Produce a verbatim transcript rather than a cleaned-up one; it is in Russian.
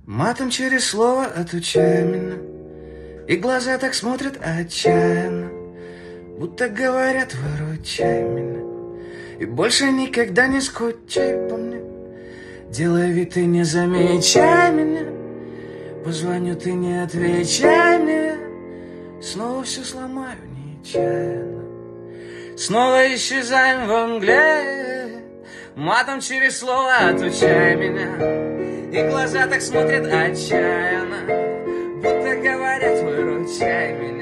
Матом через слово отучай меня, и глаза так смотрят отчаянно, будто говорят: выручай меня, и больше никогда не скучай по мне. Делай вид, ты не замечай меня, позвоню, ты не отвечай мне. Снова все сломаю нечаянно, снова исчезаем во мгле. Матом через слово отучай меня, и глаза так смотрят отчаянно, будто говорят: выручай меня.